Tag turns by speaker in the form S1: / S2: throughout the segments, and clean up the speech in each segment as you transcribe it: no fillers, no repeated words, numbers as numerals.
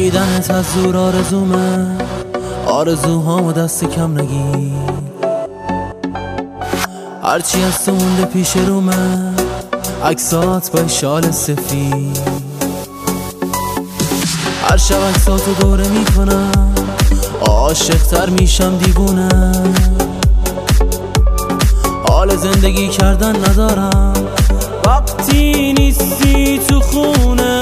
S1: دیدنت از دور آرزومه، آرزوهامو دست کم نگی. هرچی از تو مونده پیش رومه، عکسات با شال سفید. هر شب عکساتو دوره میکنم، عاشق‌تر میشم دیوونه. حال زندگی کردن ندارم وقتی نیستی تو خونه.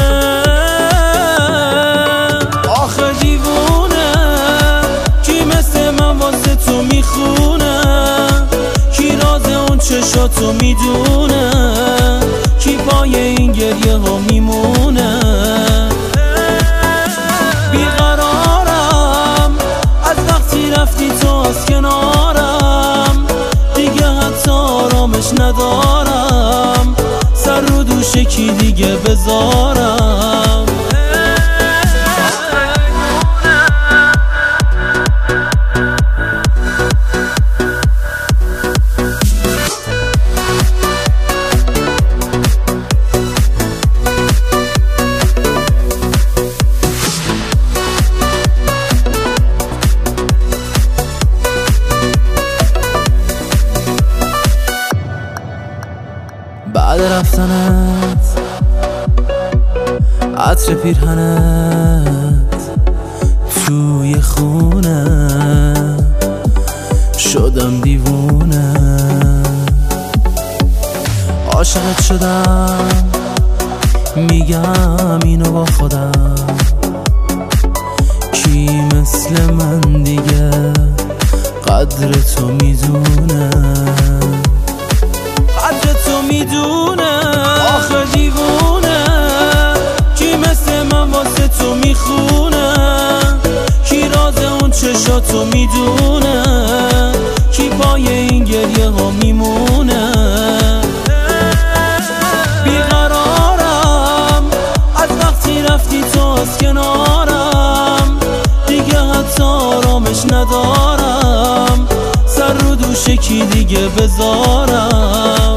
S1: آخه دیوونه کی مثل من واسه تو میخونه، کی راز اون چشاتو میدونه، کی پای این گریه ها میمونه. بیقرارم از وقتی رفتی تو از کنارم، دیگه حتی آرامش ندارم، سر رو دوش کی دیگه بذارم. بعد رفتنت عطر پیرهنت توی خونه شدم دیوونه. عاشقت شدم میگم اینو با خودم، کی مثل من دیگه قدر تو میدونه، قدر تو میدونه. آخه دیوونه کی مثل من واسه تو میخونه، کی راز اون چشاتو میدونه، کی پای این گریه ها میمونه. بیقرارم از وقتی رفتی تو از کنارم، دیگه حتی آرامش ندارم، سر رو دوش کی دیگه بذارم.